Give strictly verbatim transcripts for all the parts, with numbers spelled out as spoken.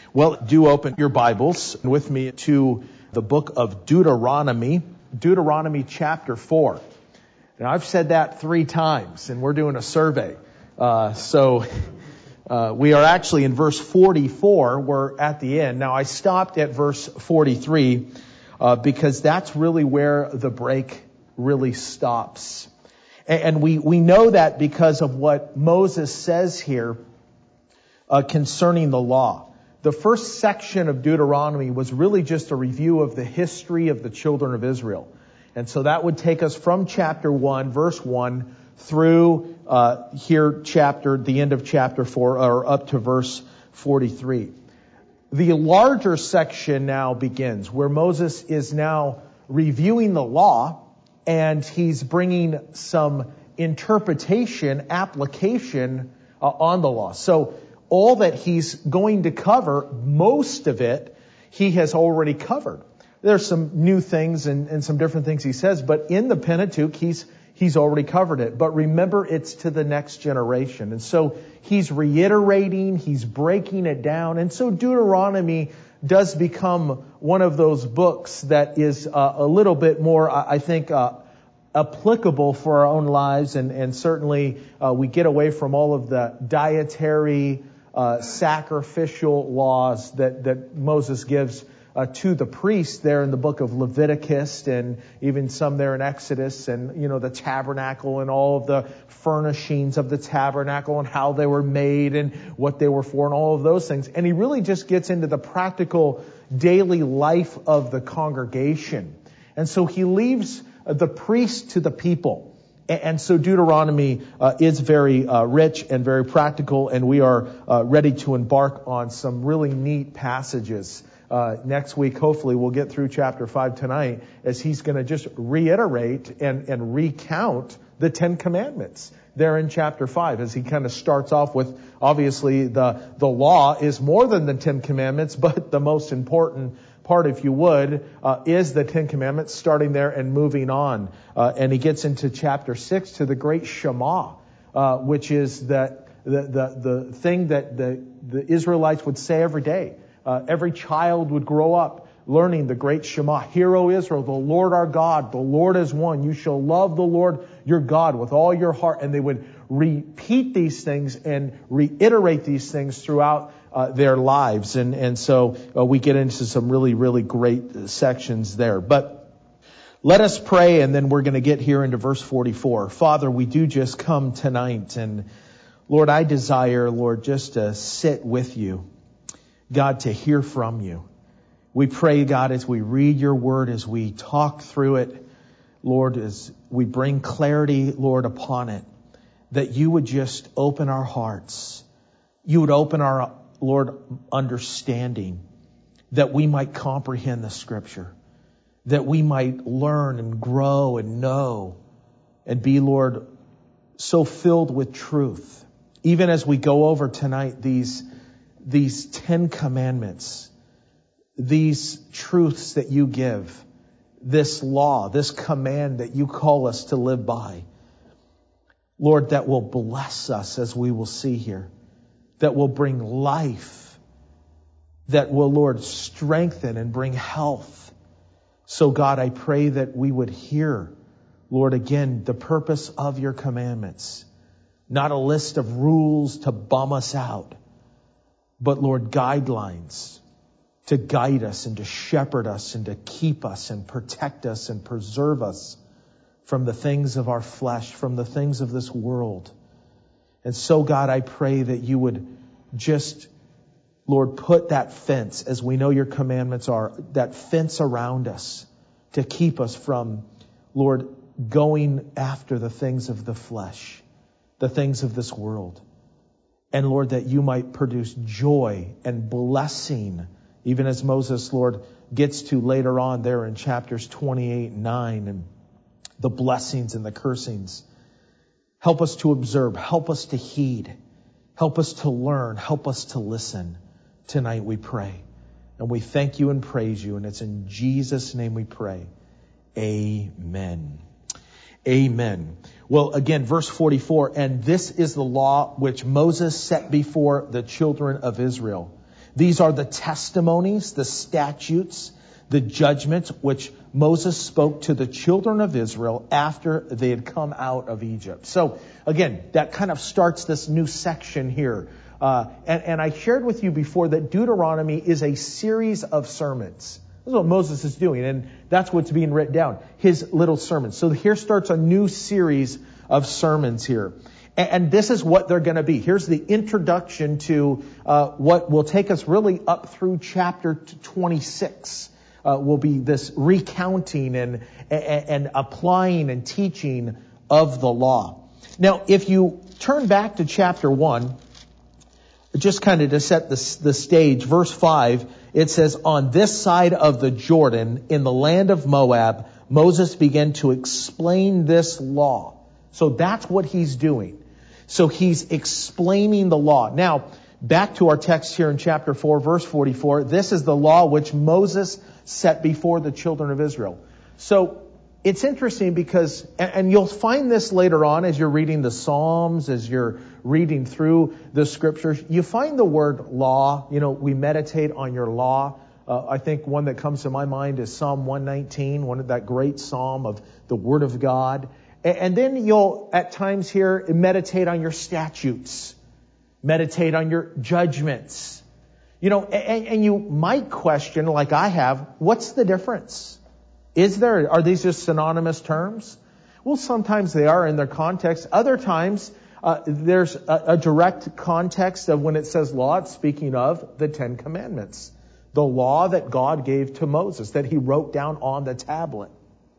Well, do open your Bibles with me to the book of Deuteronomy, Deuteronomy chapter four. Now, I've said that three times, and we're doing a survey. Uh, so uh, we are actually in verse forty-four. We're at the end. Now, I stopped at verse forty-three uh, because that's really where the break really stops. And, and we, we know that because of what Moses says here uh, concerning the law. The first section of Deuteronomy was really just a review of the history of the children of Israel. And so that would take us from chapter one, verse one, through uh, here chapter, the end of chapter four, or up to verse forty-three. The larger section now begins, where Moses is now reviewing the law, and he's bringing some interpretation, application uh, on the law. So all that he's going to cover, most of it, he has already covered. There's some new things and, and some different things he says, but in the Pentateuch, he's he's already covered it. But remember, it's to the next generation. And so he's reiterating, he's breaking it down. And so Deuteronomy does become one of those books that is uh, a little bit more, I think, uh, applicable for our own lives. And, and certainly uh, we get away from all of the dietary Uh, sacrificial laws that, that Moses gives uh, to the priests there in the book of Leviticus, and even some there in Exodus, and, you know, the tabernacle and all of the furnishings of the tabernacle and how they were made and what they were for and all of those things. And he really just gets into the practical daily life of the congregation. And so he leaves the priest to the people. And so Deuteronomy uh, is very uh, rich and very practical, and we are uh, ready to embark on some really neat passages. Uh, next week, hopefully, we'll get through chapter five tonight, as he's going to just reiterate and, and recount the Ten Commandments there in chapter five, as he kind of starts off with, obviously, the, the law is more than the Ten Commandments, but the most important part, if you would, uh, is the Ten Commandments, starting there and moving on. Uh, and he gets into chapter six to the great Shema, uh, which is the, the, the, the thing that the, the Israelites would say every day. Uh, every child would grow up learning the great Shema. Hear, O Israel, the Lord our God, the Lord is one. You shall love the Lord your God with all your heart. And they would repeat these things and reiterate these things throughout Uh, their lives. And, and so uh, we get into some really, really great sections there. But let us pray, and then we're going to get here into verse forty-four. Father, we do just come tonight, and Lord, I desire, Lord, just to sit with you. God, to hear from you. We pray, God, as we read your word, as we talk through it, Lord, as we bring clarity, Lord, upon it, that you would just open our hearts. You would open our Lord, understanding, that we might comprehend the Scripture, that we might learn and grow and know and be, Lord, so filled with truth. Even as we go over tonight these, these Ten Commandments, these truths that you give, this law, this command that you call us to live by, Lord, that will bless us, as we will see here. That will bring life, that will, Lord, strengthen and bring health. So, God, I pray that we would hear, Lord, again, the purpose of your commandments. Not a list of rules to bum us out, but, Lord, guidelines to guide us and to shepherd us and to keep us and protect us and preserve us from the things of our flesh, from the things of this world. And so, God, I pray that you would just, Lord, put that fence, as we know your commandments are, that fence around us to keep us from, Lord, going after the things of the flesh, the things of this world. And, Lord, that you might produce joy and blessing, even as Moses, Lord, gets to later on there in chapters twenty-eight and nine, and the blessings and the cursings. Help us to observe. Help us to heed. Help us to learn. Help us to listen. Tonight we pray. And we thank you and praise you. And it's in Jesus' name we pray. Amen. Amen. Well, again, verse forty-four, and this is the law which Moses set before the children of Israel, These are the testimonies, the statutes, the judgments which Moses spoke to the children of Israel after they had come out of Egypt. So again, that kind of starts this new section here. Uh, and, and I shared with you before that Deuteronomy is a series of sermons. This is what Moses is doing, and that's what's being written down, his little sermons. So here starts a new series of sermons here. And, and this is what they're going to be. Here's the introduction to uh, what will take us really up through chapter twenty-six. Uh, will be this recounting and, and, and applying and teaching of the law. Now, if you turn back to chapter one, just kind of to set the, the stage, verse five, it says, on this side of the Jordan, in the land of Moab, Moses began to explain this law. So that's what he's doing. So he's explaining the law. Now, back to our text here in chapter four, verse forty-four, this is the law which Moses set before the children of Israel. So it's interesting because, and you'll find this later on as you're reading the Psalms, as you're reading through the scriptures, you find the word law. You know, we meditate on your law. Uh, I think one that comes to my mind is Psalm one nineteen, one of that great psalm of the Word of God. And, and then you'll, at times here, meditate on your statutes. Meditate on your judgments. You know, and, and you might question, like I have, what's the difference? Is there, are these just synonymous terms? Well, sometimes they are in their context. Other times, uh, there's a, a direct context of when it says law, it's speaking of the Ten Commandments. The law that God gave to Moses, that he wrote down on the tablet.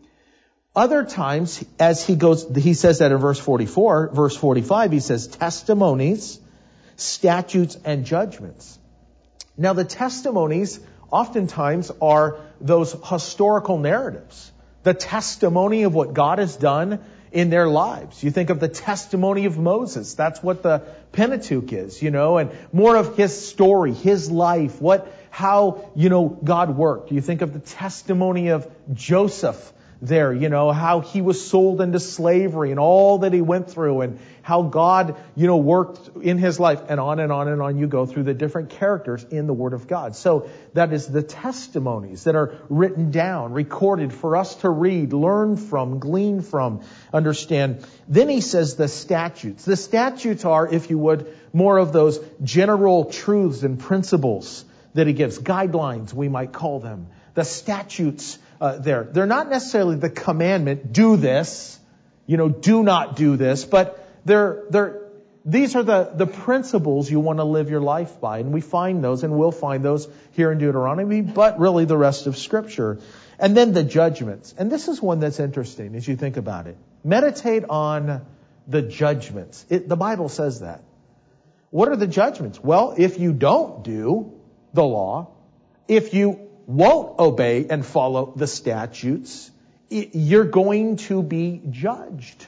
Other times, as he goes, he says that in verse forty-four, verse forty-five, he says testimonies, statutes, and judgments. Now, the testimonies oftentimes are those historical narratives, the testimony of what God has done in their lives. You think of the testimony of Moses. That's what the Pentateuch is, you know, and more of his story, his life, what, how, you know, God worked. You think of the testimony of Joseph there, you know, how he was sold into slavery and all that he went through and how God, you know, worked in his life, and on and on and on you go through the different characters in the Word of God. So that is the testimonies that are written down, recorded for us to read, learn from, glean from, understand. Then he says the statutes. The statutes are, if you would, more of those general truths and principles that he gives, guidelines we might call them. The statutes uh, there. They're not necessarily the commandment, do this, you know, do not do this, but they're, they're, these are the, the principles you want to live your life by. And we find those, and we'll find those here in Deuteronomy, but really the rest of Scripture. And then the judgments. And this is one that's interesting as you think about it. Meditate on the judgments. It, the Bible says that. What are the judgments? Well, if you don't do the law, if you won't obey and follow the statutes, you're going to be judged.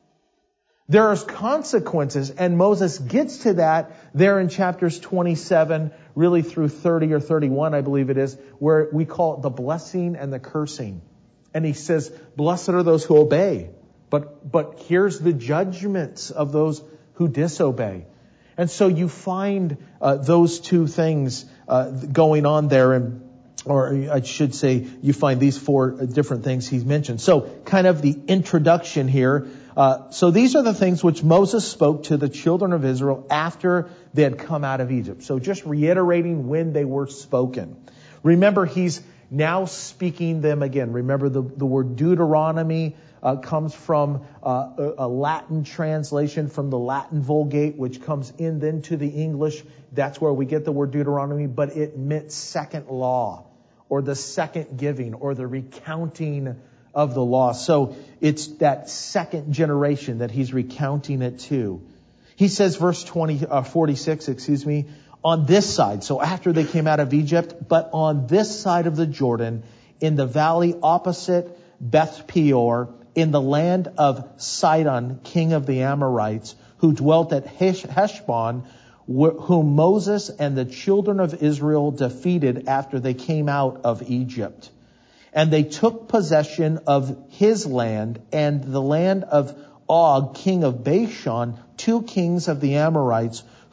There are consequences, and Moses gets to that there in chapters twenty-seven, really through thirty or thirty-one, I believe it is, where we call it the blessing and the cursing. And he says, blessed are those who obey, but, but here's the judgments of those who disobey. And so you find uh, those two things uh, going on there, and or I should say you find these four different things he's mentioned. So kind of the introduction here. Uh, so these are the things which Moses spoke to the children of Israel after they had come out of Egypt. So just reiterating when they were spoken. Remember, he's now speaking them again. Remember, the, the word Deuteronomy uh, comes from uh, a, a Latin translation from the Latin Vulgate, which comes in then to the English. That's where we get the word Deuteronomy, but it meant second law, or the second giving, or the recounting of the law. So it's that second generation that he's recounting it to. He says, verse twenty, uh, forty-six, excuse me, on this side, so after they came out of Egypt, but on this side of the Jordan, in the valley opposite Beth Peor, in the land of Sidon, king of the Amorites, who dwelt at Heshbon, whom Moses and the children of Israel defeated after they came out of Egypt. And they took possession of his land and the land of Og, king of Bashan, two kings of the Amorites,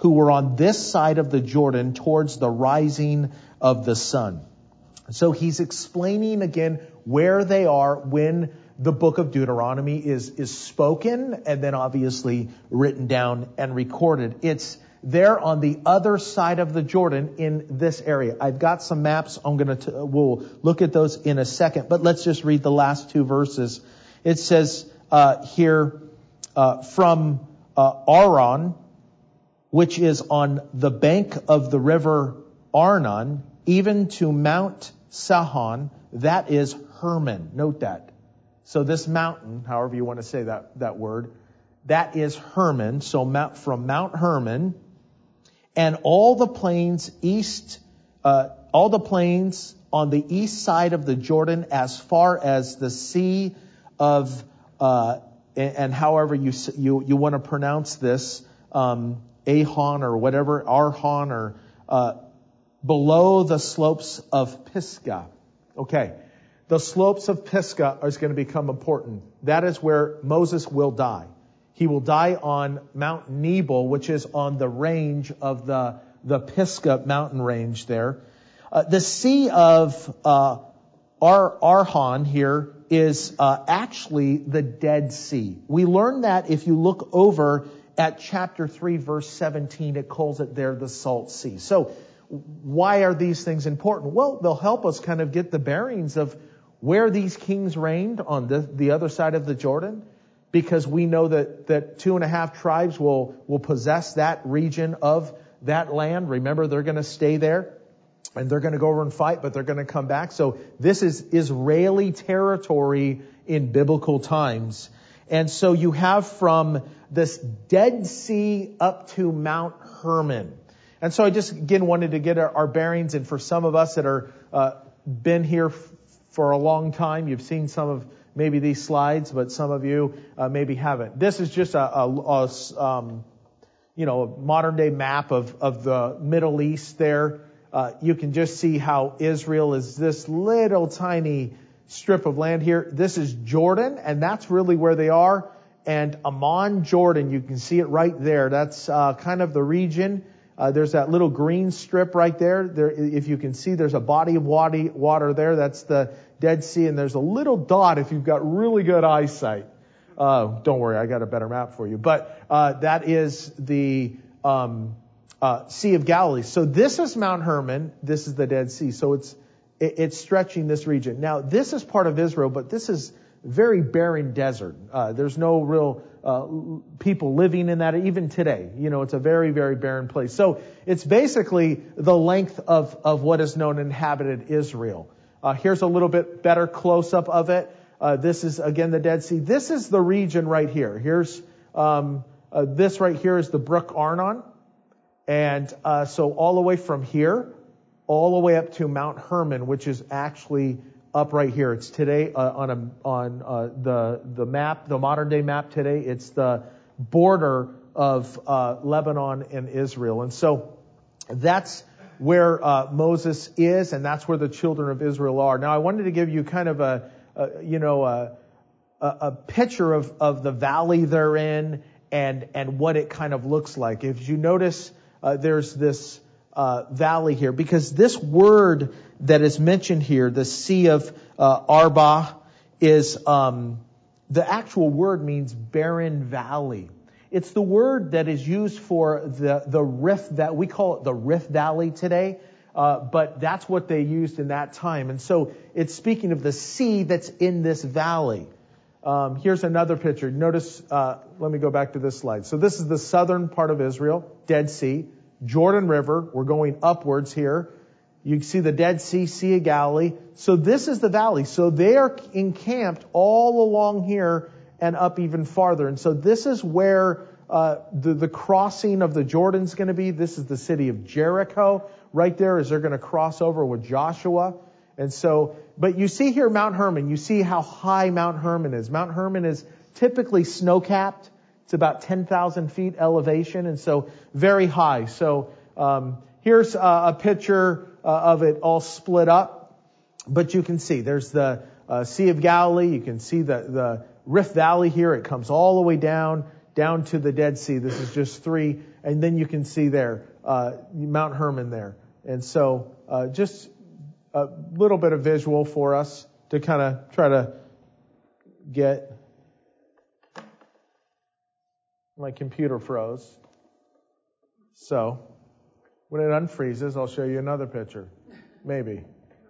who were on this side of the Jordan towards the rising of the sun. So he's explaining again where they are when the book of Deuteronomy is, is spoken and then obviously written down and recorded. It's there on the other side of the Jordan in this area. I've got some maps. I'm going to, we'll look at those in a second, but let's just read the last two verses. It says, uh, here, uh, from, uh, Aron, which is on the bank of the river Arnon, even to Mount Sihon, that is Hermon. Note that. So this mountain, however you want to say that, that word, that is Hermon. So Mount, from Mount Hermon, and all the plains east, uh, all the plains on the east side of the Jordan, as far as the sea of, uh, and, and however you you you want to pronounce this, um, Ahon or whatever, Arhon or uh, below the slopes of Pisgah. Okay, the slopes of Pisgah is going to become important. That is where Moses will die. He will die on Mount Nebo, which is on the range of the, the Pisgah mountain range there. Uh, the Sea of uh, Ar- Arhon here is uh, actually the Dead Sea. We learn that if you look over at chapter three, verse seventeen, it calls it there the Salt Sea. So why are these things important? Well, they'll help us kind of get the bearings of where these kings reigned on the, the other side of the Jordan. Because we know that, that two and a half tribes will, will possess that region of that land. Remember, they're going to stay there and they're going to go over and fight, but they're going to come back. So this is Israeli territory in biblical times. And so you have from this Dead Sea up to Mount Hermon. And so I just, again, wanted to get our, our bearings. And for some of us that are, uh, been here f- for a long time, you've seen some of maybe these slides, but some of you uh, maybe haven't. This is just a, a, a um, you know, modern day map of, of the Middle East there. Uh, you can just see how Israel is this little tiny strip of land here. This is Jordan, and that's really where they are. And Amman, Jordan, you can see it right there. That's uh, kind of the region. Uh, there's that little green strip right there. There, if you can see, there's a body of water there. That's the Dead Sea, and there's a little dot if you've got really good eyesight. Uh, don't worry, I got a better map for you. But uh, that is the um, uh, Sea of Galilee. So this is Mount Hermon. This is the Dead Sea. So it's it, it's stretching this region. Now this is part of Israel, but this is very barren desert. Uh, there's no real uh, people living in that even today. You know, it's a very, very barren place. So it's basically the length of, of what is known inhabited Israel. Uh, here's a little bit better close-up of it. Uh, this is, again, the Dead Sea. This is the region right here. Here's, um, uh, this right here is the Brook Arnon. And uh, so all the way from here, all the way up to Mount Hermon, which is actually up right here. It's today uh, on a, on uh, the the map, the modern day map today. It's the border of uh, Lebanon and Israel, and so that's where uh, Moses is, and that's where the children of Israel are. Now, I wanted to give you kind of a, a you know a, a, a picture of of the valley they're in and and what it kind of looks like. If you notice, uh, there's this uh, valley here because this word that is mentioned here, the Sea of uh, Arba, is um, the actual word means barren valley. It's the word that is used for the the Rift that we call it the Rift Valley today, uh, but that's what they used in that time. And so it's speaking of the sea that's in this valley. Um, here's another picture. Notice. Uh, let me go back to this slide. So this is the southern part of Israel, Dead Sea, Jordan River. We're going upwards here. You can see the Dead Sea, Sea of Galilee. So this is the valley. So they are encamped all along here and up even farther. And so this is where uh, the, the crossing of the Jordan's going to be. This is the city of Jericho. Right there is they're going to cross over with Joshua. And so, but you see here Mount Hermon. You see how high Mount Hermon is. Mount Hermon is typically snow-capped. It's about ten thousand feet elevation. And so very high. So um, here's a, a picture Uh, of it all split up. But you can see there's the uh, Sea of Galilee. You can see the, the Rift Valley here. It comes all the way down, down to the Dead Sea. This is just three And then you can see there, uh, Mount Hermon there. And so, uh, just a little bit of visual for us to kind of try to get. My computer froze. So, when it unfreezes, I'll show you another picture. Maybe.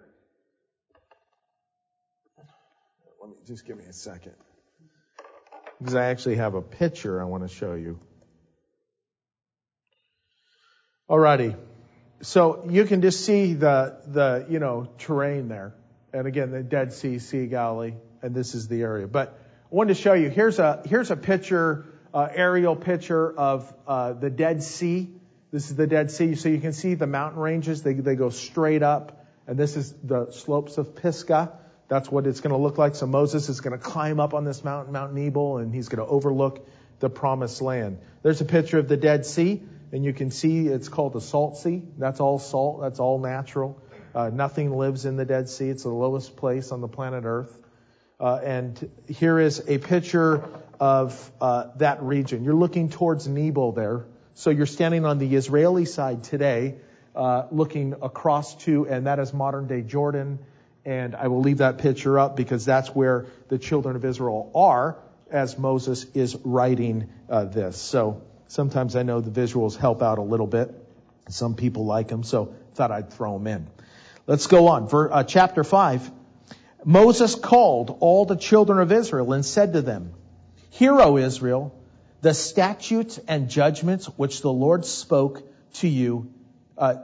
Let me just give me a second. Because I actually have a picture I want to show you. Alrighty. So you can just see the, the, you know, terrain there. And again, the Dead Sea, Sea of Galilee, and this is the area. But I wanted to show you, here's a, here's a picture, uh, aerial picture of, uh, the Dead Sea. This is the Dead Sea. So you can see the mountain ranges. They, they go straight up. And this is the slopes of Pisgah. That's what it's going to look like. So Moses is going to climb up on this mountain, Mount Nebo, and he's going to overlook the promised land. There's a picture of the Dead Sea, and you can see it's called the Salt Sea. That's all salt. That's all natural. Uh, nothing lives in the Dead Sea. It's the lowest place on the planet Earth. Uh, and here is a picture of uh, that region. You're looking towards Nebo there. So you're standing on the Israeli side today, uh, looking across to, and that is modern day Jordan. And I will leave that picture up because that's where the children of Israel are as Moses is writing uh, this. So sometimes I know the visuals help out a little bit. Some people like them, so thought I'd throw them in. Let's go on. Ver, uh, chapter five. Moses called all the children of Israel and said to them, "Hear, O Israel, the statutes and judgments which the Lord spoke to you, uh,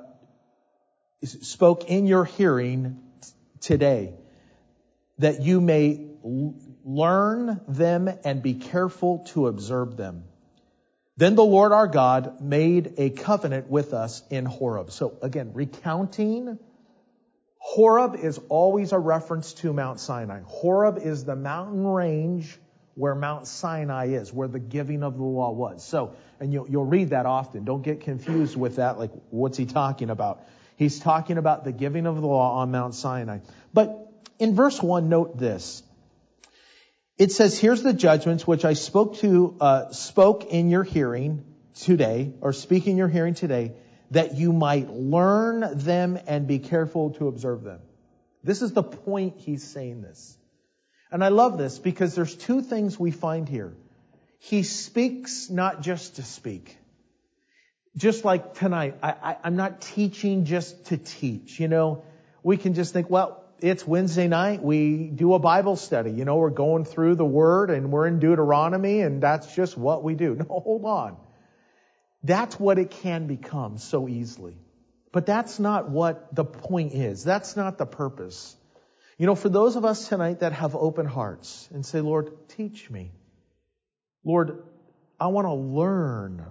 spoke in your hearing today, that you may l- learn them and be careful to observe them. Then the Lord our God made a covenant with us in Horeb." So again, recounting, Horeb is always a reference to Mount Sinai. Horeb is the mountain range where Mount Sinai is, where the giving of the law was. So, and you'll, you'll read that often. Don't get confused with that, like, what's he talking about? He's talking about the giving of the law on Mount Sinai. But in verse one, note this. It says, "Here's the judgments which I spoke to, uh, spoke in your hearing today, or speak in your hearing today, that you might learn them and be careful to observe them." This is the point he's saying this. And I love this because there's two things we find here. He speaks not just to speak. Just like tonight, I, I, I'm not teaching just to teach. You know, we can just think, well, it's Wednesday night. We do a Bible study. You know, we're going through the Word and we're in Deuteronomy and that's just what we do. No, hold on. That's what it can become so easily. But that's not what the point is. That's not the purpose. You know, for those of us tonight that have open hearts and say, "Lord, teach me. Lord, I want to learn.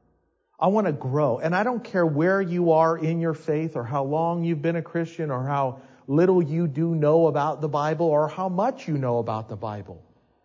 I want to grow." And I don't care where you are in your faith or how long you've been a Christian or how little you do know about the Bible or how much you know about the Bible.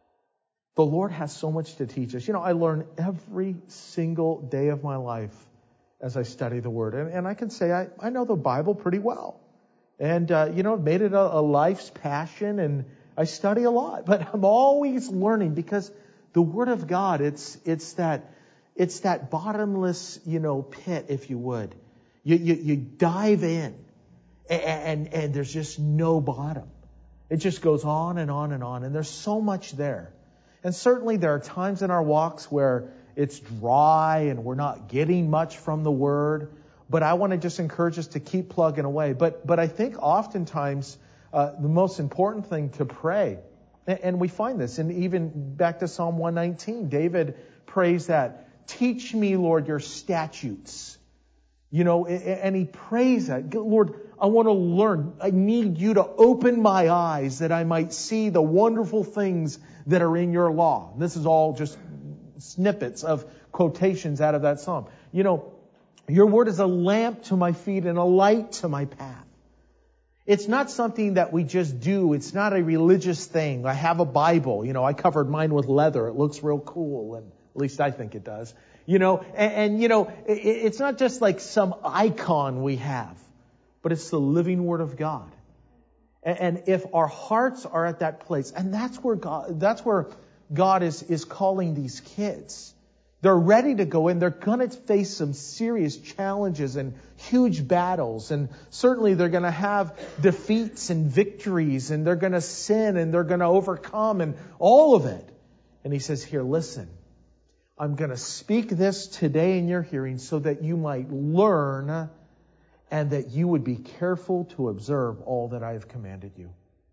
The Lord has so much to teach us. You know, I learn every single day of my life as I study the Word. And, and I can say I, I know the Bible pretty well. And, uh, you know, I've made it a, a life's passion and I study a lot. But I'm always learning because the Word of God, it's it's that it's that bottomless, you know, pit, if you would. You you, you dive in and, and, and there's just no bottom. It just goes on and on and on. And there's so much there. And certainly there are times in our walks where it's dry and we're not getting much from the Word. But I want to just encourage us to keep plugging away. But but I think oftentimes uh, the most important thing to pray, and, and we find this, and even back to Psalm one nineteen, David prays that, "Teach me, Lord, your statutes." You know, and he prays that, "Lord, I want to learn. I need you to open my eyes that I might see the wonderful things that are in your law." And this is all just snippets of quotations out of that psalm. You know, your word is a lamp to my feet and a light to my path. It's not something that we just do. It's not a religious thing. I have a Bible. You know, I covered mine with leather. It looks real cool, and at least I think it does. You know, and, and you know, it, it's not just like some icon we have, but it's the living Word of God. And, and if our hearts are at that place, and that's where God, that's where God is, is calling these kids. They're ready to go in. They're going to face some serious challenges and huge battles. And certainly they're going to have defeats and victories. And they're going to sin and they're going to overcome and all of it. And he says, here, listen. I'm going to speak this today in your hearing so that you might learn and that you would be careful to observe all that I have commanded you.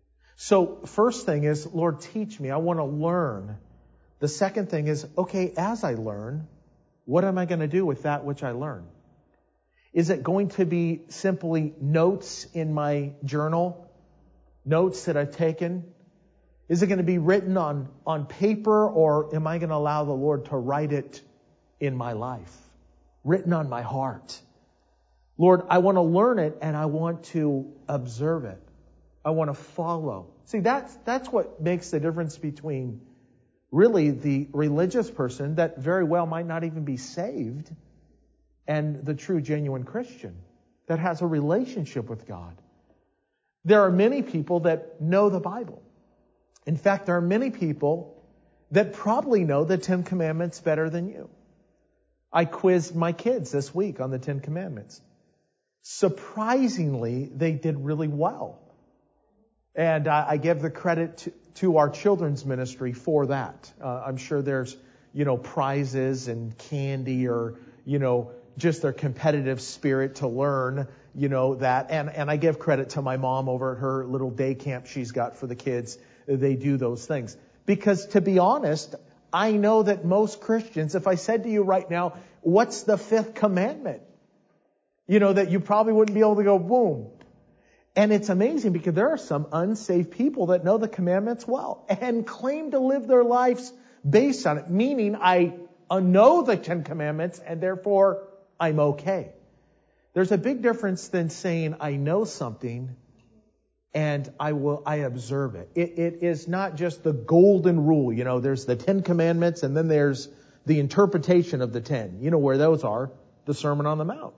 So first thing is, Lord, teach me. I want to learn. The second thing is, okay, as I learn, what am I going to do with that which I learn? Is it going to be simply notes in my journal? Notes that I've taken? Is it going to be written on, on paper, or am I going to allow the Lord to write it in my life? Written on my heart? Lord, I want to learn it and I want to observe it. I want to follow. See, that's, that's what makes the difference between really the religious person that very well might not even be saved and the true, genuine Christian that has a relationship with God. There are many people that know the Bible. In fact, there are many people that probably know the Ten Commandments better than you. I quizzed my kids this week on the Ten Commandments. Surprisingly, they did really well. And I, I give the credit to, to our children's ministry for that. Uh, I'm sure there's, you know, prizes and candy or, you know, just their competitive spirit to learn, you know, that. And, and I give credit to my mom over at her little day camp she's got for the kids. They do those things. Because to be honest, I know that most Christians, if I said to you right now, what's the fifth commandment? You know, that you probably wouldn't be able to go, boom. And it's amazing because there are some unsaved people that know the commandments well and claim to live their lives based on it. Meaning, I know the Ten Commandments and therefore I'm okay. There's a big difference than saying I know something and I will, I observe it. It, it is not just the golden rule. You know, there's the Ten Commandments and then there's the interpretation of the ten. You know where those are? The Sermon on the Mount.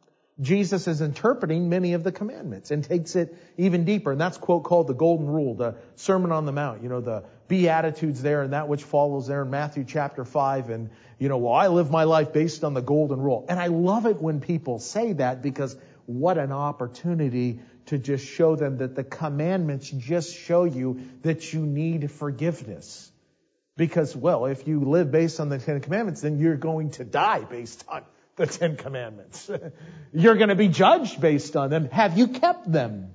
Jesus is interpreting many of the commandments and takes it even deeper. And that's quote called the Golden Rule, the Sermon on the Mount. You know, the Beatitudes there and that which follows there in Matthew chapter five. And, you know, well, I live my life based on the Golden Rule. And I love it when people say that because what an opportunity to just show them that the commandments just show you that you need forgiveness. Because, well, if you live based on the Ten Commandments, then you're going to die based on the Ten Commandments. You're going to be judged based on them. Have you kept them?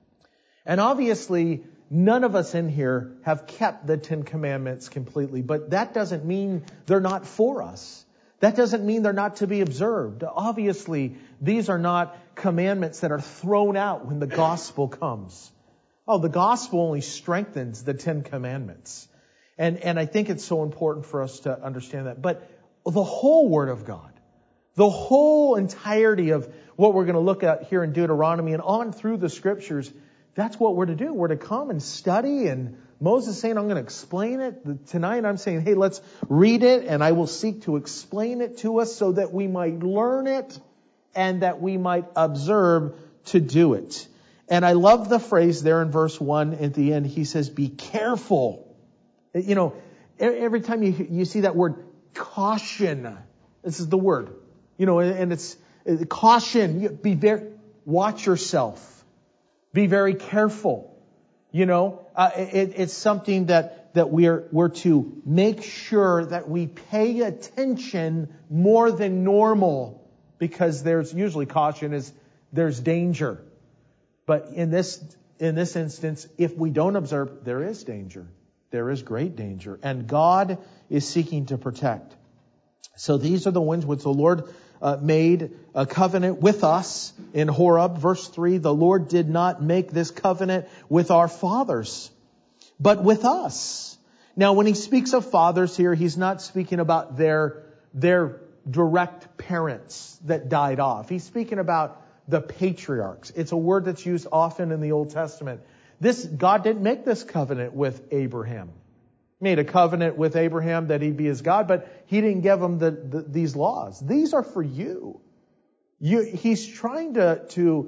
And obviously, none of us in here have kept the Ten Commandments completely, but that doesn't mean they're not for us. That doesn't mean they're not to be observed. Obviously, these are not commandments that are thrown out when the gospel comes. Oh, the gospel only strengthens the Ten Commandments. And, and I think it's so important for us to understand that. But the whole Word of God, the whole entirety of what we're going to look at here in Deuteronomy and on through the Scriptures, that's what we're to do. We're to come and study. And Moses is saying, I'm going to explain it. Tonight I'm saying, hey, let's read it and I will seek to explain it to us so that we might learn it and that we might observe to do it. And I love the phrase there in verse one at the end. He says, be careful. You know, every time you, you see that word caution, this is the word. You know, and it's caution. Be very, watch yourself. Be very careful. You know, uh, it, it's something that, that we're, we're to make sure that we pay attention more than normal because there's usually caution is there's danger. But in this, in this instance, if we don't observe, there is danger. There is great danger. And God is seeking to protect. So these are the ones which the Lord Uh, made a covenant with us in Horeb. Verse three, the Lord did not make this covenant with our fathers, but with us. Now, when he speaks of fathers here, he's not speaking about their, their direct parents that died off. He's speaking about the patriarchs. It's a word that's used often in the Old Testament. This, God didn't make this covenant with Abraham. Made a covenant with Abraham that he'd be his God, but he didn't give him the, the, these laws. These are for you. You. He's trying to, to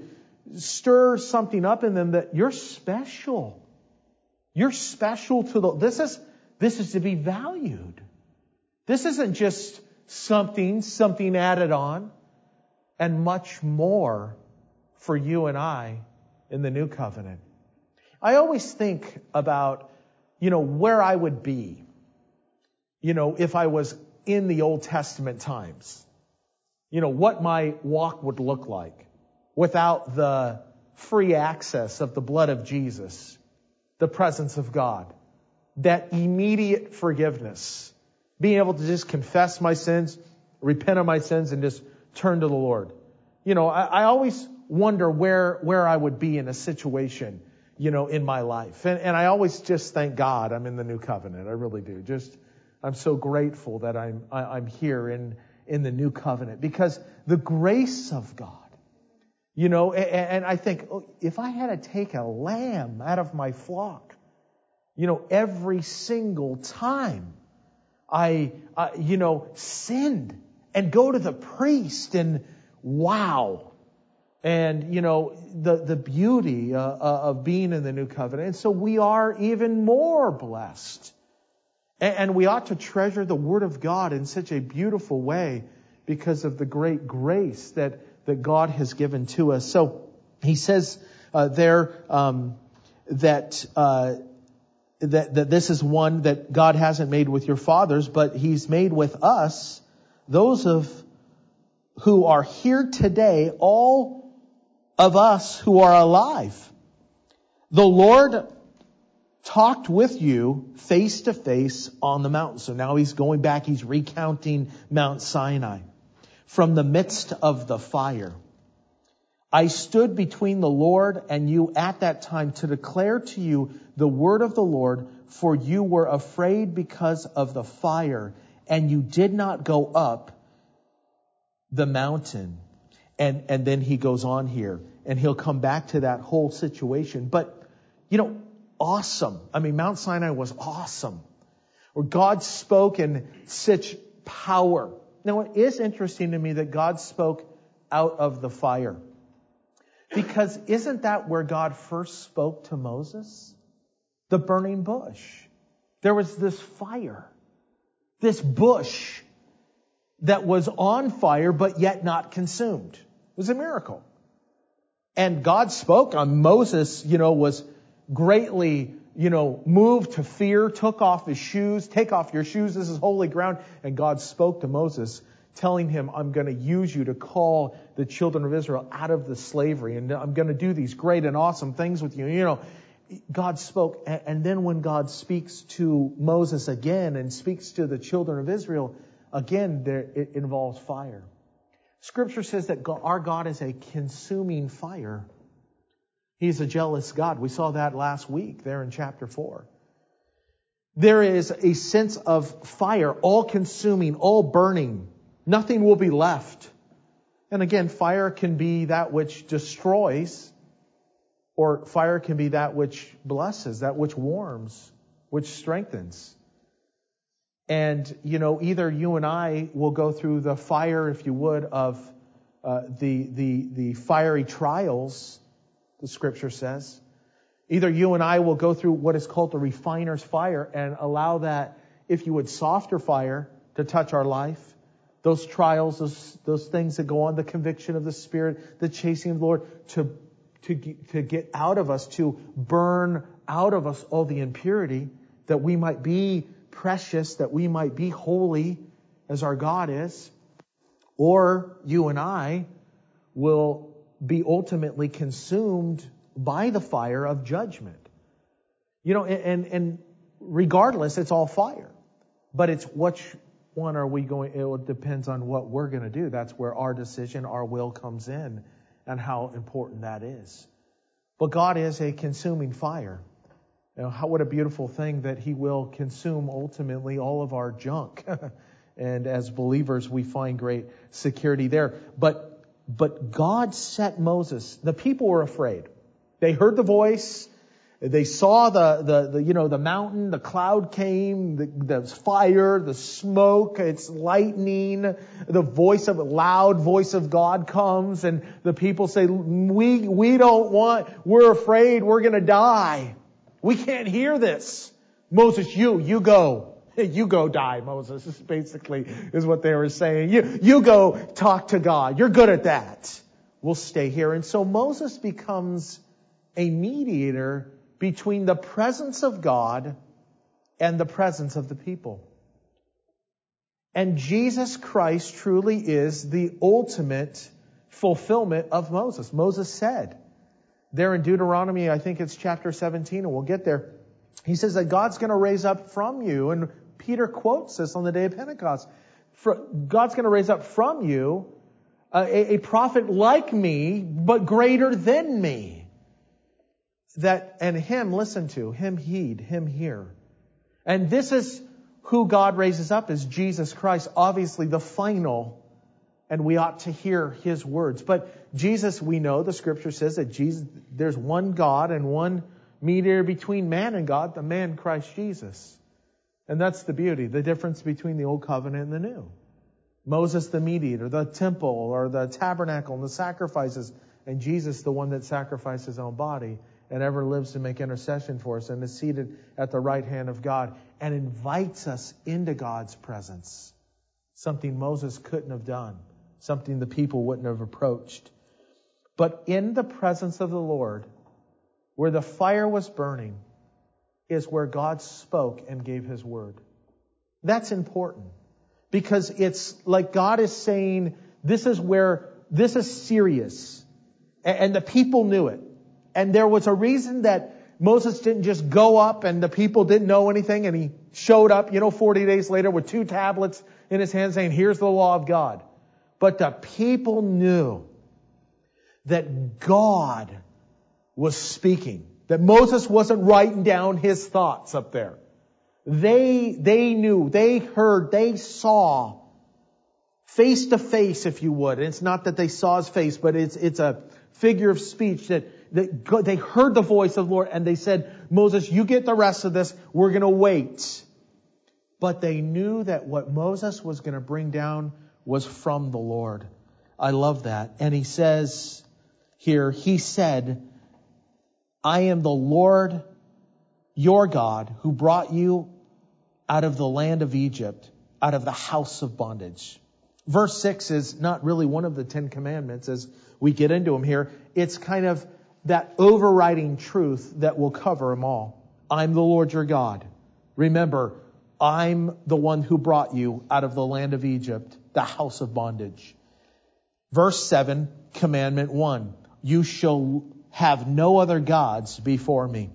stir something up in them that you're special. You're special to the, this is, this is to be valued. This isn't just something, something added on, and much more for you and I in the new covenant. I always think about, you know, where I would be, you know, if I was in the Old Testament times. You know, what my walk would look like without the free access of the blood of Jesus, the presence of God, that immediate forgiveness, being able to just confess my sins, repent of my sins, and just turn to the Lord. You know, I, I always wonder where where I would be in a situation, you know, in my life. And, and I always just thank God I'm in the new covenant. I really do. Just, I'm so grateful that I'm I, I'm here in, in the new covenant, because the grace of God, you know, and, and I think, oh, if I had to take a lamb out of my flock, you know, every single time I, uh, you know, sinned and go to the priest and wow. And, you know, the, the beauty uh, of being in the new covenant. And so we are even more blessed. And, and we ought to treasure the Word of God in such a beautiful way because of the great grace that, that God has given to us. So he says uh, there um, that, uh, that that this is one that God hasn't made with your fathers, but He's made with us, those of who are here today, all of us who are alive. The Lord talked with you face to face on the mountain. So now He's going back, He's recounting Mount Sinai. From the midst of the fire, I stood between the Lord and you at that time to declare to you the word of the Lord, for you were afraid because of the fire, and you did not go up the mountain. And, and then he goes on here, and he'll come back to that whole situation. But, you know, awesome. I mean, Mount Sinai was awesome, where God spoke in such power. Now, it is interesting to me that God spoke out of the fire. Because isn't that where God first spoke to Moses? The burning bush. There was this fire, this bush that was on fire but yet not consumed. It was a miracle. And God spoke on Moses, you know, was greatly, you know, moved to fear, took off his shoes, take off your shoes, this is holy ground. And God spoke to Moses, telling him, I'm going to use you to call the children of Israel out of the slavery. And I'm going to do these great and awesome things with you. You know, God spoke. And then when God speaks to Moses again and speaks to the children of Israel, again, there, it involves fire. Scripture says that our God is a consuming fire. He's a jealous God. We saw that last week there in chapter four. There is a sense of fire, all consuming, all burning. Nothing will be left. And again, fire can be that which destroys, or fire can be that which blesses, that which warms, which strengthens. And, you know, either you and I will go through the fire, if you would, of uh, the, the, the fiery trials, the Scripture says. Either you and I will go through what is called the refiner's fire and allow that, if you would, softer fire to touch our life. Those trials, those, those things that go on, the conviction of the Spirit, the chasing of the Lord, to, to, to get out of us, to burn out of us all the impurity, that we might be precious, that we might be holy as our God is. Or you and I will be ultimately consumed by the fire of judgment. You know, and, and regardless, it's all fire. But it's which one are we going, it depends on what we're going to do. That's where our decision, our will comes in, and how important that is. But God is a consuming fire. You know, how, what a beautiful thing that He will consume ultimately all of our junk. And as believers, we find great security there. But, but God set Moses. The people were afraid. They heard the voice. They saw the, the, the, you know, the mountain, the cloud came, the, the fire, the smoke, it's lightning, the voice of, loud voice of God comes, and the people say, we, we don't want, we're afraid we're gonna die. We can't hear this. Moses, you, you go. You go die, Moses, is basically is what they were saying. You, you go talk to God. You're good at that. We'll stay here. And so Moses becomes a mediator between the presence of God and the presence of the people. And Jesus Christ truly is the ultimate fulfillment of Moses. Moses said there in Deuteronomy, I think it's chapter seventeen, and we'll get there. He says that God's going to raise up from you, and Peter quotes this on the day of Pentecost. God's going to raise up from you a, a prophet like me, but greater than me. That, and him listen to, him heed, him hear. And this is who God raises up, is Jesus Christ, obviously the final, and we ought to hear His words. But Jesus, we know, the Scripture says that Jesus, there's one God and one mediator between man and God, the man Christ Jesus. And that's the beauty, the difference between the Old Covenant and the New. Moses the mediator, the temple or the tabernacle and the sacrifices, and Jesus the one that sacrificed His own body and ever lives to make intercession for us and is seated at the right hand of God and invites us into God's presence. Something Moses couldn't have done. Something the people wouldn't have approached. But in the presence of the Lord, where the fire was burning, is where God spoke and gave His word. That's important. Because it's like God is saying, this is where, this is serious. And the people knew it. And there was a reason that Moses didn't just go up and the people didn't know anything and he showed up, you know, forty days later with two tablets in his hand saying, here's the law of God. But the people knew that God was speaking. That Moses wasn't writing down his thoughts up there. They, they knew, they heard, they saw face to face, if you would. And it's not that they saw His face, but it's, it's a figure of speech that, that God, they heard the voice of the Lord and they said, Moses, you get the rest of this. We're going to wait. But they knew that what Moses was going to bring down was from the Lord. I love that. And he says here, he said, I am the Lord your God who brought you out of the land of Egypt, out of the house of bondage. Verse six is not really one of the Ten Commandments as we get into them here. It's kind of that overriding truth that will cover them all. I'm the Lord your God. Remember, I'm the one who brought you out of the land of Egypt, the house of bondage. Verse seven, commandment one, you shall have no other gods before me.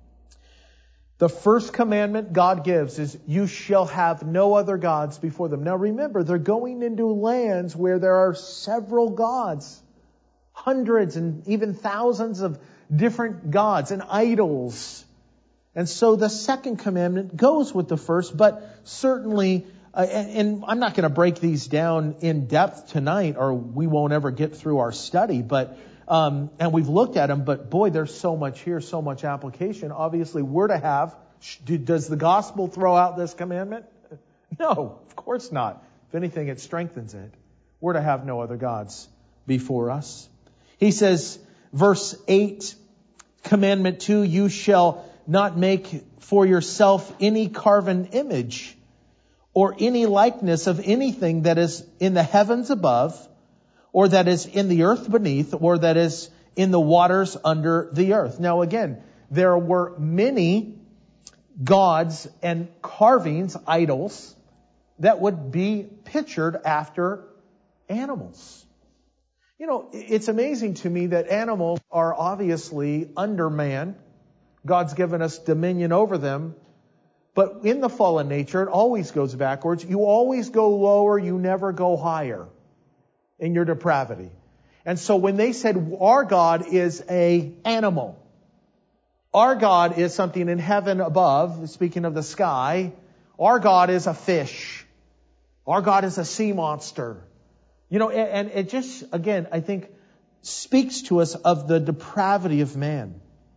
The first commandment God gives is you shall have no other gods before them. Now remember, they're going into lands where there are several gods. Hundreds and even thousands of different gods and idols. And so the second commandment goes with the first, but certainly, uh, and, and I'm not going to break these down in depth tonight, or we won't ever get through our study, but Um, and we've looked at them, but boy, there's so much here, so much application. Obviously, we're to have, does the gospel throw out this commandment? No, of course not. If anything, it strengthens it. We're to have no other gods before us. He says, verse eight, commandment two, you shall not make for yourself any carven image or any likeness of anything that is in the heavens above, or that is in the earth beneath, or that is in the waters under the earth. Now again, there were many gods and carvings, idols, that would be pictured after animals. You know, it's amazing to me that animals are obviously under man. God's given us dominion over them. But in the fallen nature, it always goes backwards. You always go lower, you never go higher in your depravity. And so when they said our God is a animal, our God is something in heaven above, speaking of the sky, our God is a fish, our God is a sea monster. You know, and it just, again, I think speaks to us of the depravity of man.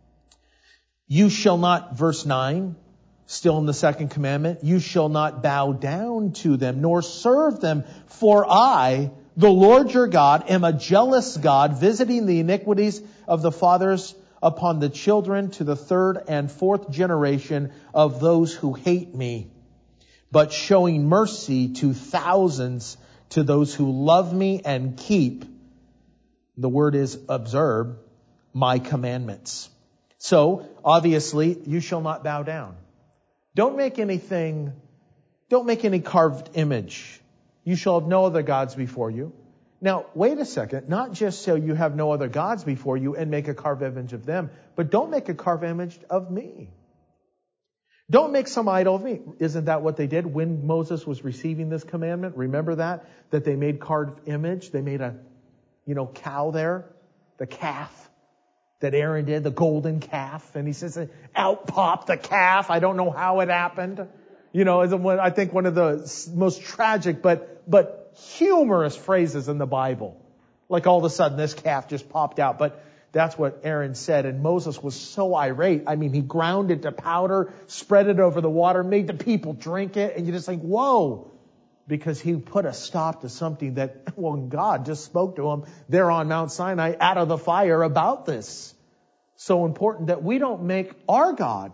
You shall not, verse nine, still in the second commandment, you shall not bow down to them, nor serve them, for I, the Lord your God, am a jealous God, visiting the iniquities of the fathers upon the children to the third and fourth generation of those who hate me, but showing mercy to thousands, to those who love me and keep, the word is observe, my commandments. So, obviously, you shall not bow down. Don't make anything, don't make any carved image. You shall have no other gods before you. Now, wait a second. Not just so you have no other gods before you and make a carved image of them, but don't make a carved image of me. Don't make some idol of me. Isn't that what they did when Moses was receiving this commandment? Remember that? That they made carved image. They made a, you know, cow there. The calf that Aaron did, the golden calf. And he says, out popped the calf. I don't know how it happened. You know, I think one of the most tragic but, but humorous phrases in the Bible. Like all of a sudden this calf just popped out. But that's what Aaron said. And Moses was so irate. I mean, he ground it to powder, spread it over the water, made the people drink it. And you're just like, whoa. Because he put a stop to something that, well, God just spoke to him there on Mount Sinai out of the fire about this. So important that we don't make our God,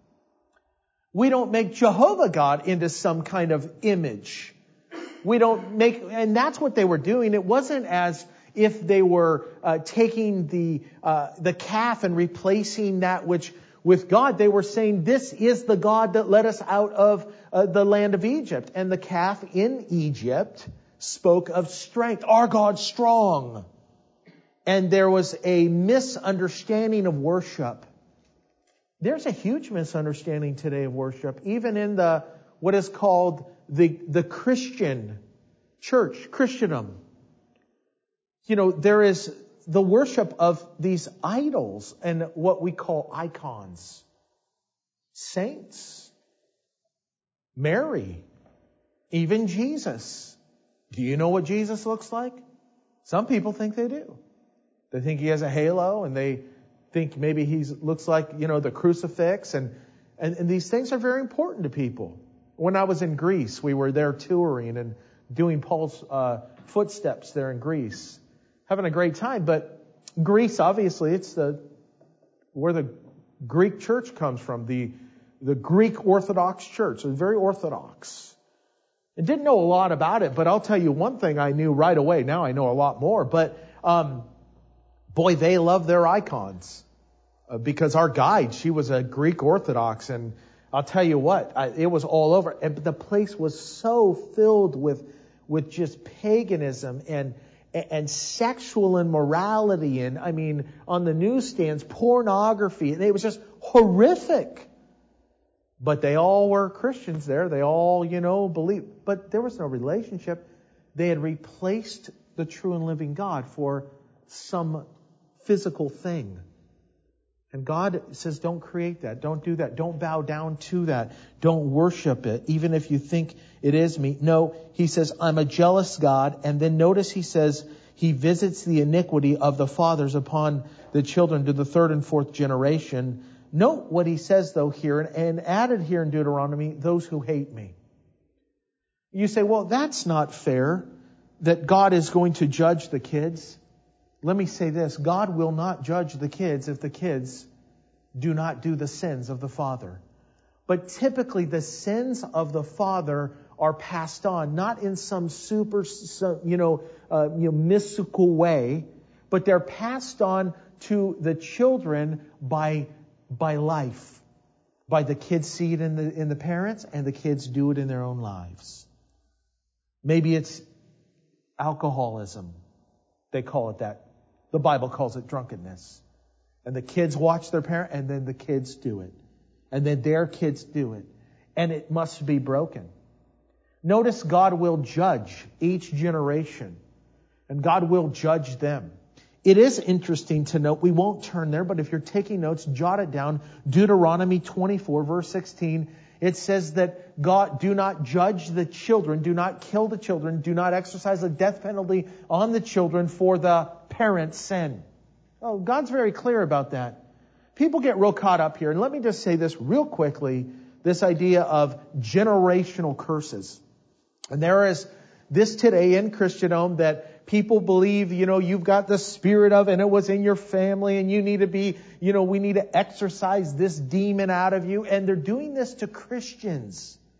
we don't make Jehovah God into some kind of image. We don't make, and that's what they were doing. It wasn't as if they were uh, taking the uh, the calf and replacing that which with God. They were saying, this is the God that led us out of uh, the land of Egypt. And the calf in Egypt spoke of strength. Our God's strong. And there was a misunderstanding of worship. There's a huge misunderstanding today of worship, even in the what is called the the Christian church, Christendom. You know, there is the worship of these idols and what we call icons. Saints, Mary, even Jesus. Do you know what Jesus looks like? Some people think they do. They think he has a halo, and they think maybe he looks like, you know, the crucifix. And, and, and these things are very important to people. When I was in Greece, we were there touring and doing Paul's uh, footsteps there in Greece. Having a great time. But Greece, obviously, it's the where the Greek church comes from. The, the Greek Orthodox Church. It's very Orthodox. I didn't know a lot about it, but I'll tell you one thing I knew right away. Now I know a lot more. But um, boy, they love their icons. Uh, because our guide, she was a Greek Orthodox, and I'll tell you what, I, it was all over. And the place was so filled with with just paganism and and sexual immorality, and I mean, on the newsstands, pornography, and it was just horrific. But they all were Christians there. They all, you know, believed. But there was no relationship. They had replaced the true and living God for some physical thing. And God says, don't create that. Don't do that. Don't bow down to that. Don't worship it, even if you think it is me. No, he says, I'm a jealous God. And then notice he says, he visits the iniquity of the fathers upon the children to the third and fourth generation. Note what he says, though, here, and added here in Deuteronomy, those who hate me. You say, well, that's not fair that God is going to judge the kids. Let me say this. God will not judge the kids if the kids do not do the sins of the father. But typically the sins of the father are passed on, not in some super, you know, uh, you know, mystical way, but they're passed on to the children by, by life. By the kids see it in the, in the parents, and the kids do it in their own lives. Maybe it's alcoholism. They call it that. The Bible calls it drunkenness. And the kids watch their parent, and then the kids do it. And then their kids do it. And it must be broken. Notice God will judge each generation. And God will judge them. It is interesting to note, we won't turn there, but if you're taking notes, jot it down. Deuteronomy twenty-four, verse sixteen. It says that God, do not judge the children, do not kill the children, do not exercise the death penalty on the children for the parents' sin. Oh, God's very clear about that. People get real caught up here. And let me just say this real quickly, this idea of generational curses. And there is this today in Christendom that people believe, you know, you've got the spirit of, and it was in your family, and you need to be, you know, we need to exorcise this demon out of you. And they're doing this to Christians.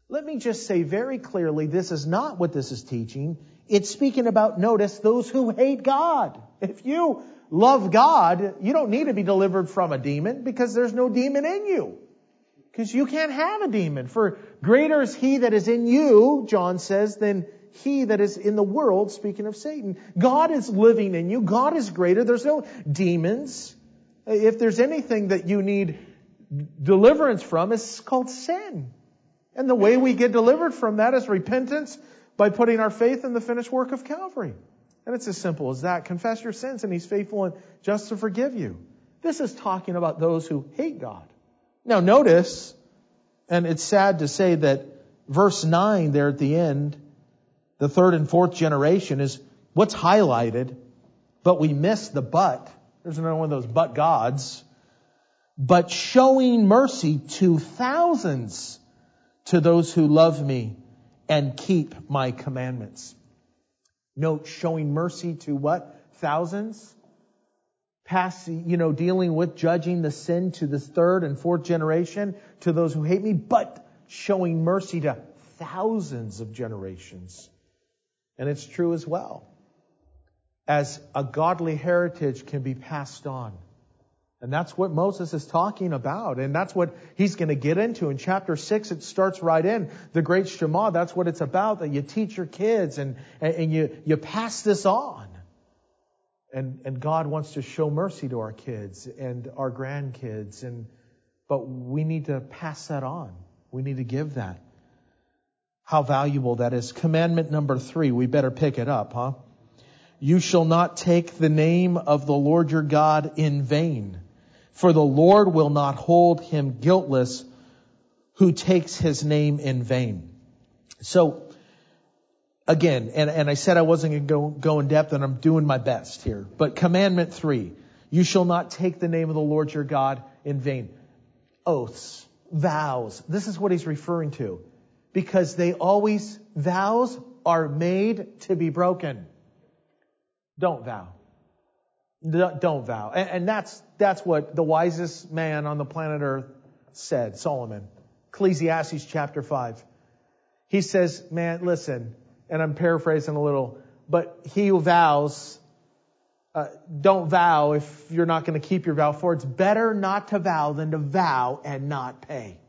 Let me just say very clearly, this is not what this is teaching. It's speaking about, notice, those who hate God. If you love God, you don't need to be delivered from a demon because there's no demon in you. Because you can't have a demon. For greater is He that is in you, John says, than he that is in the world, speaking of Satan. God is living in you. God is greater. There's no demons. If there's anything that you need deliverance from, it's called sin. And the way we get delivered from that is repentance by putting our faith in the finished work of Calvary. And it's as simple as that. Confess your sins and He's faithful and just to forgive you. This is talking about those who hate God. Now notice, and it's sad to say that verse nine there at the end, the third and fourth generation is what's highlighted, but we miss the but. There's another one of those but gods. But showing mercy to thousands, to those who love me and keep my commandments. Note, showing mercy to what? Thousands? Passing, you know, dealing with, judging the sin to the third and fourth generation, to those who hate me, but showing mercy to thousands of generations. And it's true as well. As a godly heritage can be passed on. And that's what Moses is talking about. And that's what he's going to get into. In chapter six, it starts right in. The great Shema, that's what it's about. That you teach your kids and, and you, you pass this on. And, and God wants to show mercy to our kids and our grandkids. And, but we need to pass that on. We need to give that. How valuable that is. Commandment number three. We better pick it up, huh? You shall not take the name of the Lord your God in vain. For the Lord will not hold him guiltless who takes His name in vain. So, again, and, and I said I wasn't going to go, go in depth, and I'm doing my best here. But commandment three, you shall not take the name of the Lord your God in vain. Oaths, vows, this is what he's referring to. Because they always, vows are made to be broken. Don't vow. Don't vow. And, and that's, that's what the wisest man on the planet Earth said, Solomon. Ecclesiastes chapter five. He says, man, listen, and I'm paraphrasing a little, but he who vows, uh, don't vow if you're not going to keep your vow. For it's better not to vow than to vow and not pay.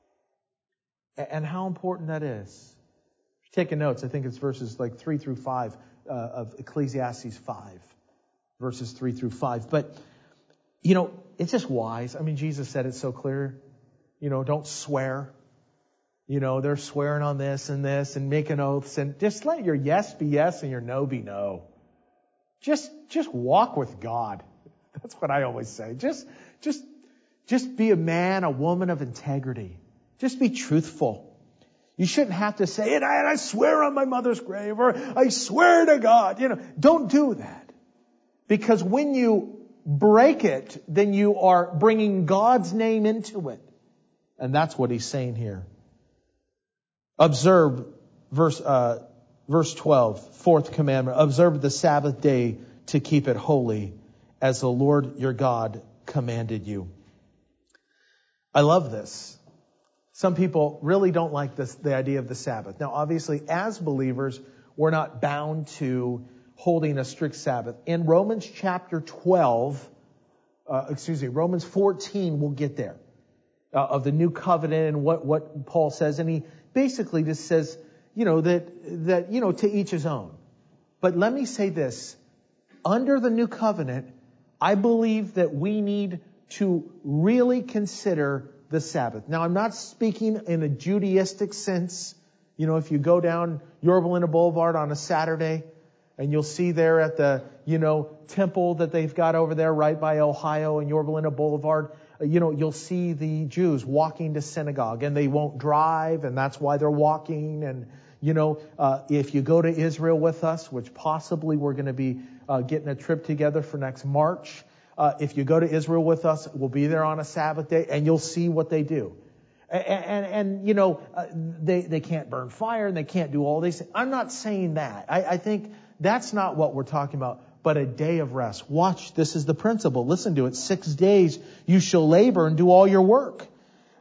And how important that is. If you're taking notes, I think it's verses like three through five uh, of Ecclesiastes five. Verses three through five. But, you know, it's just wise. I mean, Jesus said it so clear. You know, don't swear. You know, they're swearing on this and this and making oaths. And just let your yes be yes and your no be no. Just, just walk with God. That's what I always say. Just, just, just be a man, a woman of integrity. Just be truthful. You shouldn't have to say, and I, I swear on my mother's grave, or I swear to God. You know, don't do that. Because when you break it, then you are bringing God's name into it. And that's what he's saying here. Observe verse, uh, verse twelve, fourth commandment. Observe the Sabbath day to keep it holy as the Lord your God commanded you. I love this. Some people really don't like this, the idea of the Sabbath. Now, obviously, as believers, we're not bound to holding a strict Sabbath. In Romans chapter twelve, uh, excuse me, Romans fourteen, we'll get there, uh, of the new covenant and what, what Paul says. And he basically just says, you know, that, that, you know, to each his own. But let me say this. Under the new covenant, I believe that we need to really consider the Sabbath. Now, I'm not speaking in a Judaistic sense. You know, if you go down Yorba Linda Boulevard on a Saturday, and you'll see there at the, you know, temple that they've got over there right by Ohio and Yorba Linda Boulevard, you know, you'll see the Jews walking to synagogue, and they won't drive, and that's why they're walking. And, you know, uh, if you go to Israel with us, which possibly we're going to be uh, getting a trip together for next March, uh, if you go to Israel with us, we'll be there on a Sabbath day, and you'll see what they do. And, and, and you know, uh, they, they can't burn fire, and they can't do all these things. I'm not saying that. I, I think that's not what we're talking about, but a day of rest. Watch, this is the principle. Listen to it. Six days you shall labor and do all your work.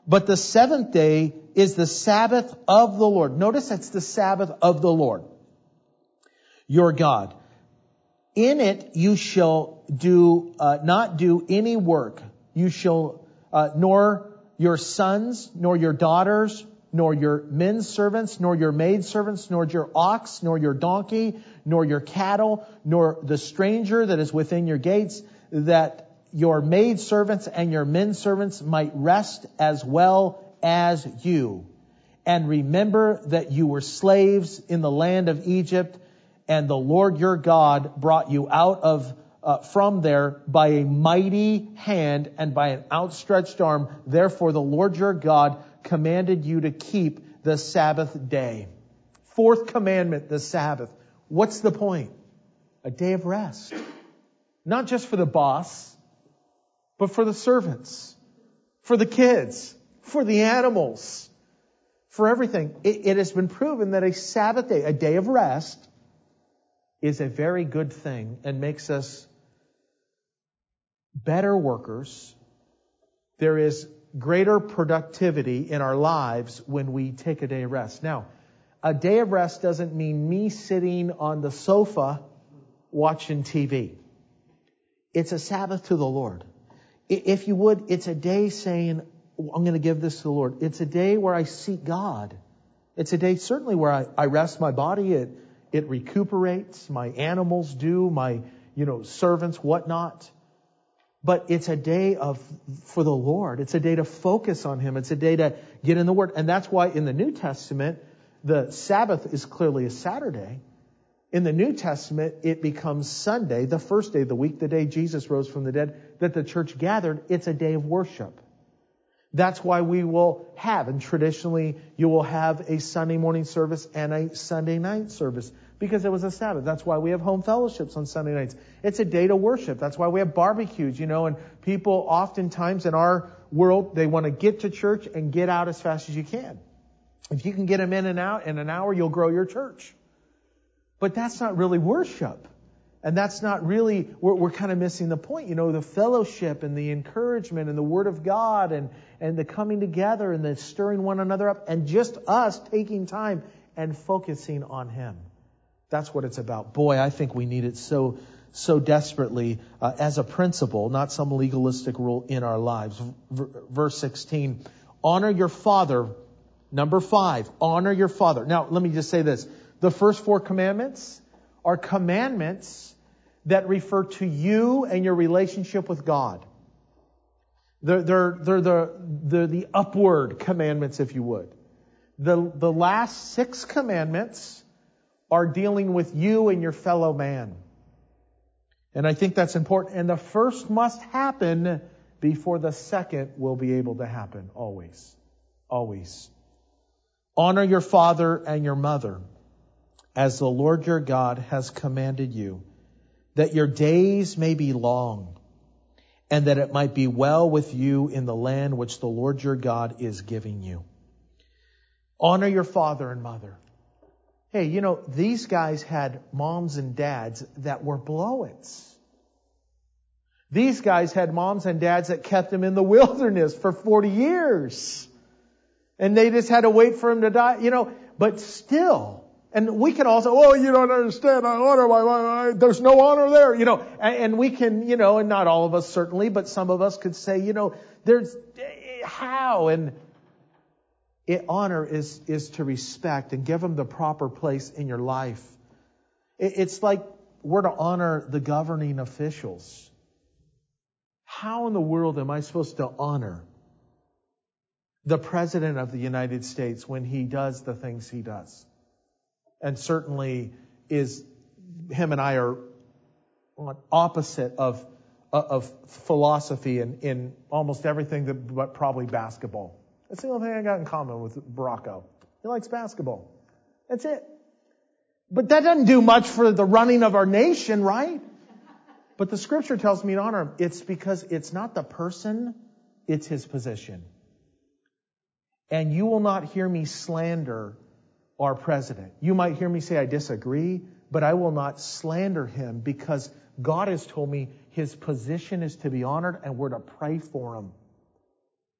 But the seventh day is the Sabbath of the Lord. Notice that's the Sabbath of the Lord, your God. In it you shall do uh, not do any work. You shall uh, nor your sons, nor your daughters, nor your men servants, nor your maid servants, nor your ox, nor your donkey, nor your cattle, nor the stranger that is within your gates, that your maid servants and your men servants might rest as well as you. And remember that you were slaves in the land of Egypt, and the Lord your God brought you out of uh, from there by a mighty hand and by an outstretched arm. Therefore the Lord your God commanded you to keep the Sabbath day. Fourth commandment, the Sabbath. What's the point? A day of rest. Not just for the boss, but for the servants, for the kids, for the animals, for everything. It, it has been proven that a Sabbath day, a day of rest, is a very good thing and makes us better workers. There is greater productivity in our lives when we take a day of rest. Now, a day of rest doesn't mean me sitting on the sofa watching T V. It's a Sabbath to the Lord. If you would, it's a day saying, I'm going to give this to the Lord. It's a day where I seek God. It's a day certainly where I, I rest my body. It, it recuperates. My animals do. My, you know, servants, whatnot. But it's a day of, for the Lord. It's a day to focus on Him. It's a day to get in the Word. And that's why in the New Testament, the Sabbath is clearly a Saturday. In the New Testament, it becomes Sunday, the first day of the week, the day Jesus rose from the dead, that the church gathered. It's a day of worship. That's why we will have, and traditionally you will have a Sunday morning service and a Sunday night service, because it was a Sabbath. That's why we have home fellowships on Sunday nights. It's a day to worship. That's why we have barbecues, you know, and people oftentimes in our world, they want to get to church and get out as fast as you can. If you can get them in and out in an hour, you'll grow your church. But that's not really worship. And that's not really, we're, we're kind of missing the point. You know, the fellowship and the encouragement and the Word of God and, and the coming together and the stirring one another up and just us taking time and focusing on Him. That's what it's about. Boy, I think we need it so, so desperately uh, as a principle, not some legalistic rule in our lives. V- verse sixteen, honor your father. Number five, honor your father. Now, let me just say this. The first four commandments are commandments that refer to you and your relationship with God. They're, they're, they're the, the, the upward commandments, if you would. The, the last six commandments are dealing with you and your fellow man. And I think that's important. And the first must happen before the second will be able to happen. Always. Always. Honor your father and your mother, as the Lord your God has commanded you, that your days may be long, and that it might be well with you in the land which the Lord your God is giving you. Honor your father and mother. Hey, you know, these guys had moms and dads that were blow-its. These guys had moms and dads that kept them in the wilderness for forty years. And they just had to wait for him to die, you know, but still. And we can also, oh, you don't understand. I honor my, my, my there's no honor there, you know, and, and we can, you know, and not all of us certainly, but some of us could say, you know, there's how? And it, honor is, is to respect and give them the proper place in your life. It, it's like we're to honor the governing officials. How in the world am I supposed to honor the President of the United States when he does the things he does? And certainly is, him and I are on opposite of, of philosophy in, in almost everything that, but probably basketball. That's the only thing I got in common with Bracco. He likes basketball. That's it. But that doesn't do much for the running of our nation, right? But the scripture tells me to honor him. It's because it's not the person, it's his position. And you will not hear me slander our president. You might hear me say I disagree, but I will not slander him because God has told me his position is to be honored and we're to pray for him.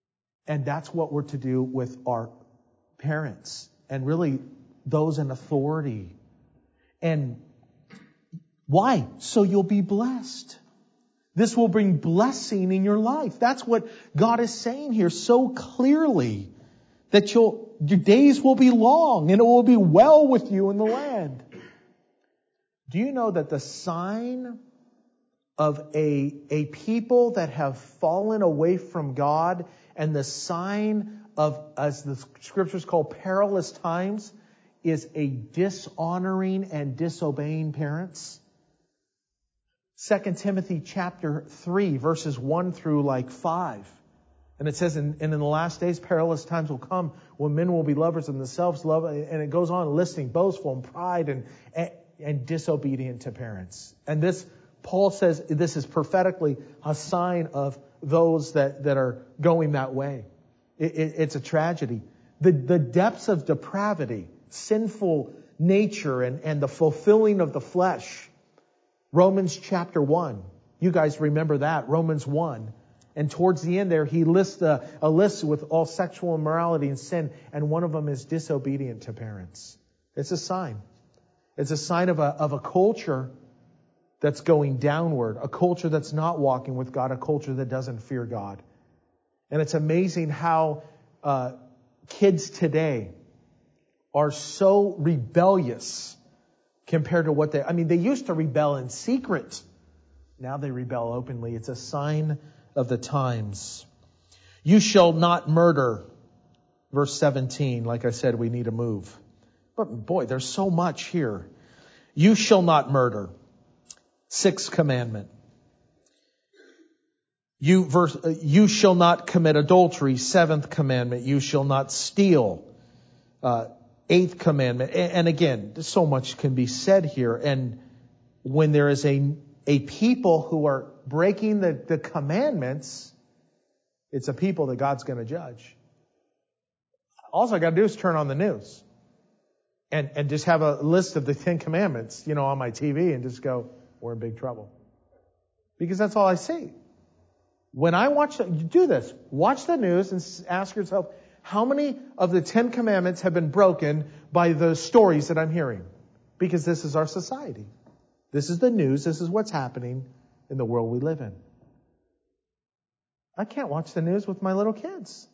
And that's what we're to do with our parents and really those in authority. And why? So you'll be blessed. This will bring blessing in your life. That's what God is saying here so clearly. That you'll, your days will be long and it will be well with you in the land. Do you know that the sign of a, a people that have fallen away from God and the sign of, as the scriptures call perilous times, is a dishonoring and disobeying parents? Second Timothy chapter three, verses one through like five. And it says, and in the last days, perilous times will come when men will be lovers of themselves, love, and it goes on listing boastful and pride and, and, and disobedient to parents. And this, Paul says, this is prophetically a sign of those that, that are going that way. It, it, it's a tragedy. The, the depths of depravity, sinful nature, and, and the fulfilling of the flesh. Romans chapter one. You guys remember that, Romans one. And towards the end there, he lists a, a list with all sexual immorality and sin, and one of them is disobedient to parents. It's a sign. It's a sign of a, of a culture that's going downward, a culture that's not walking with God, a culture that doesn't fear God. And it's amazing how uh, kids today are so rebellious compared to what they, I mean, they used to rebel in secret. Now they rebel openly. It's a sign of the times. You shall not murder. Verse seventeen, like I said, we need to move. But boy, there's so much here. You shall not murder. Sixth commandment. You, verse, uh, you shall not commit adultery. Seventh commandment. You shall not steal. Uh, eighth commandment. And, and again, so much can be said here. And when there is a, a people who are breaking the, the commandments, it's a people that God's going to judge. All I got to do is turn on the news and, and just have a list of the Ten Commandments, you know, on my T V and just go, we're in big trouble. Because that's all I see. When I watch, you do this, watch the news and ask yourself, how many of the Ten Commandments have been broken by the stories that I'm hearing? Because this is our society. This is the news. This is what's happening in the world we live in. I can't watch the news with my little kids.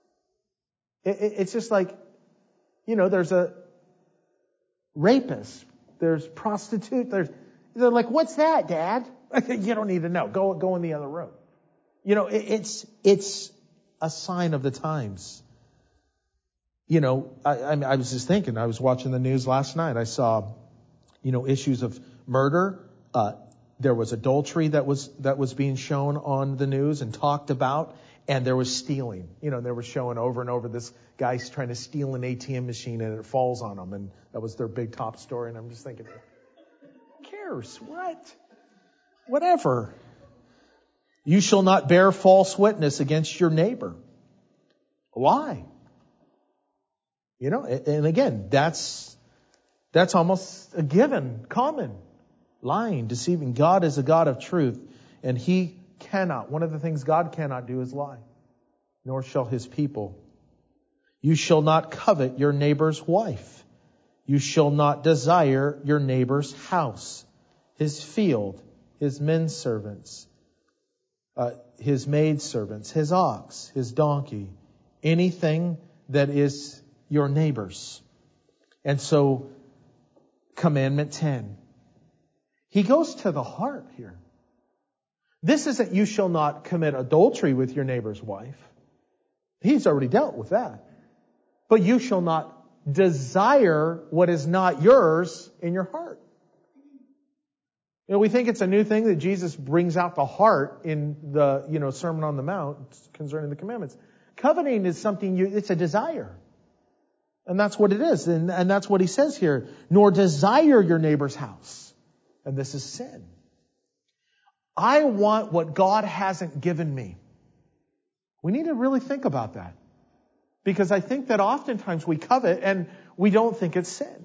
It, it, it's just like, you know, there's a rapist, there's prostitute, there's, they're like, what's that, Dad? You don't need to know. Go, go in the other room. You know, it, it's, it's a sign of the times. You know, I, I, I was just thinking, I was watching the news last night. I saw, you know, issues of murder, uh, there was adultery that was that was being shown on the news and talked about, and there was stealing. You know, they were showing over and over this guy's trying to steal an A T M machine and it falls on him, and that was their big top story. And I'm just thinking, who cares? What? Whatever. You shall not bear false witness against your neighbor. Why? You know, and again, that's that's almost a given, common. Lying, deceiving. God is a God of truth, and He cannot. One of the things God cannot do is lie, nor shall His people. You shall not covet your neighbor's wife. You shall not desire your neighbor's house, his field, his men servants, uh, his maid servants, his ox, his donkey, anything that is your neighbor's. And so, commandment ten. He goes to the heart here. This isn't you shall not commit adultery with your neighbor's wife. He's already dealt with that. But you shall not desire what is not yours in your heart. You know, we think it's a new thing that Jesus brings out the heart in the, you know, Sermon on the Mount concerning the commandments. Coveting is something you, it's a desire. And that's what it is. And, and that's what he says here. Nor desire your neighbor's house. And this is sin. I want what God hasn't given me. We need to really think about that. Because I think that oftentimes we covet and we don't think it's sin.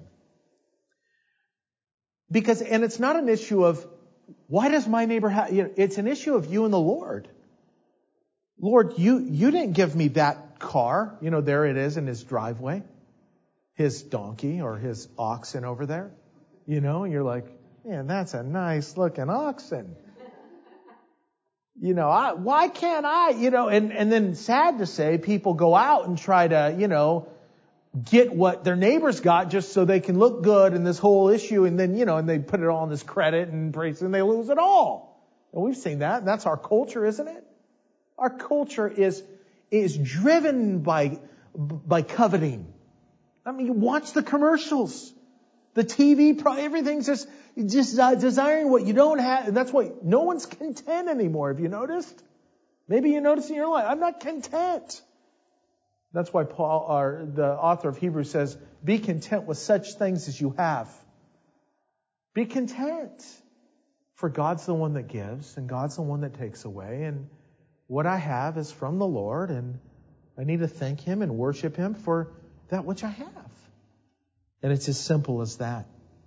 Because, and it's not an issue of, why does my neighbor have, you know, it's an issue of you and the Lord. Lord, you, you didn't give me that car. You know, there it is in his driveway. His donkey or his oxen over there. You know, you're like, man, that's a nice looking oxen. You know, I, why can't I, you know, and, and then sad to say, people go out and try to, you know, get what their neighbors got just so they can look good in this whole issue. And then, you know, and they put it all on this credit and praise and they lose it all. And we've seen that. And that's our culture, isn't it? Our culture is, is driven by, by coveting. I mean, watch the commercials. The T V, pro- everything's just, just uh, desiring what you don't have. And that's why no one's content anymore. Have you noticed? Maybe you noticed in your life, I'm not content. That's why Paul, or the author of Hebrews says, be content with such things as you have. Be content. For God's the one that gives, and God's the one that takes away. And what I have is from the Lord, and I need to thank Him and worship Him for that which I have. And it's as simple as that.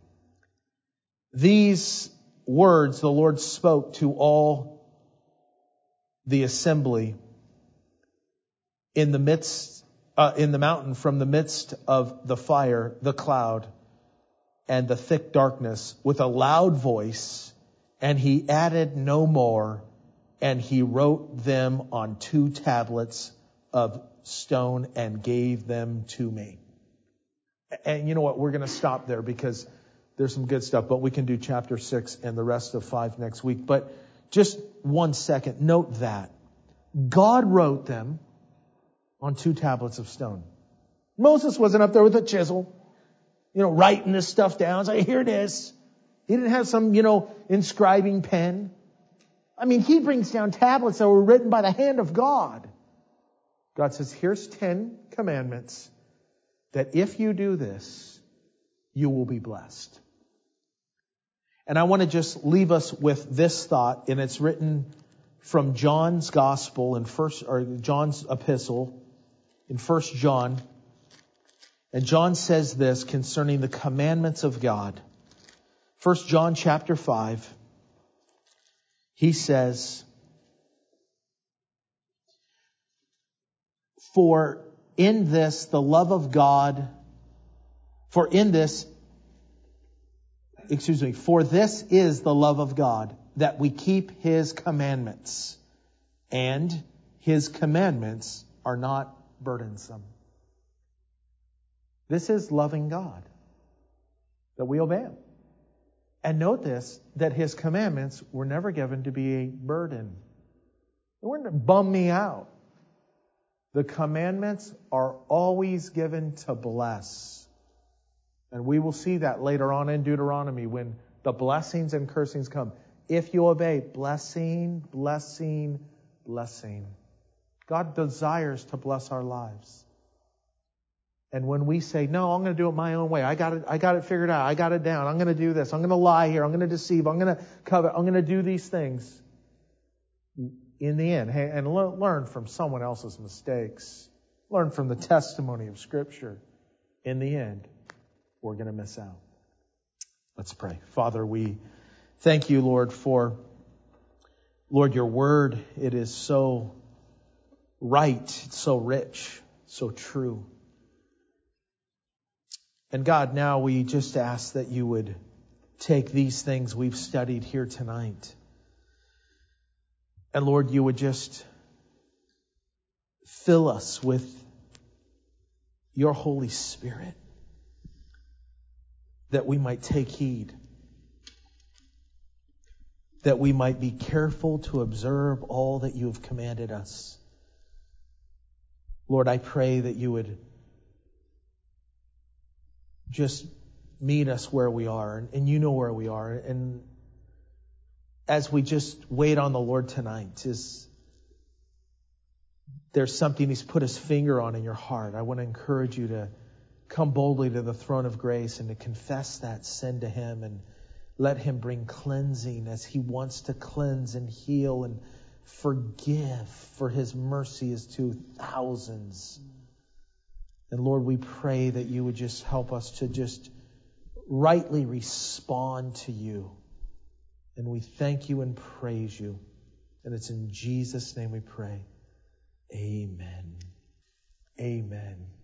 These words the Lord spoke to all the assembly in the midst, uh, in the mountain, from the midst of the fire, the cloud, and the thick darkness, with a loud voice, and He added no more, and He wrote them on two tablets of stone and gave them to me. And you know what? We're going to stop there because there's some good stuff, but we can do chapter six and the rest of five next week. But just one second, note that God wrote them on two tablets of stone. Moses wasn't up there with a chisel, you know, writing this stuff down. Say, here it is. He didn't have some, you know, inscribing pen. I mean, he brings down tablets that were written by the hand of God. God says, here's ten commandments that if you do this, you will be blessed. And I want to just leave us with this thought, and it's written from John's Gospel in first, or John's Epistle in First John. And John says this concerning the commandments of God. First John chapter five. He says, For in this the love of God, for in this, excuse me, for this is the love of God, that we keep His commandments, and His commandments are not burdensome. This is loving God, that we obey Him. And note this, that His commandments were never given to be a burden. They weren't to bum me out. The commandments are always given to bless. And we will see that later on in Deuteronomy when the blessings and cursings come. If you obey, blessing, blessing, blessing. God desires to bless our lives. And when we say, no, I'm going to do it my own way. I got it, I got it figured out. I got it down. I'm going to do this. I'm going to lie here. I'm going to deceive. I'm going to covet. I'm going to do these things. In the end, and learn from someone else's mistakes. Learn from the testimony of Scripture. In the end, we're going to miss out. Let's pray. Father, we thank you, Lord, for, Lord, your word. It is so right, it's so rich, so true. And God, now we just ask that you would take these things we've studied here tonight. And Lord, you would just fill us with your Holy Spirit, that we might take heed, that we might be careful to observe all that you have commanded us. Lord, I pray that you would just meet us where we are, and, and you know where we are. And as we just wait on the Lord tonight, is there's something He's put His finger on in your heart, I want to encourage you to come boldly to the throne of grace and to confess that sin to Him and let Him bring cleansing as He wants to cleanse and heal and forgive, for His mercy is to thousands. And Lord, we pray that you would just help us to just rightly respond to you. And we thank you and praise you. And it's in Jesus' name we pray. Amen. Amen.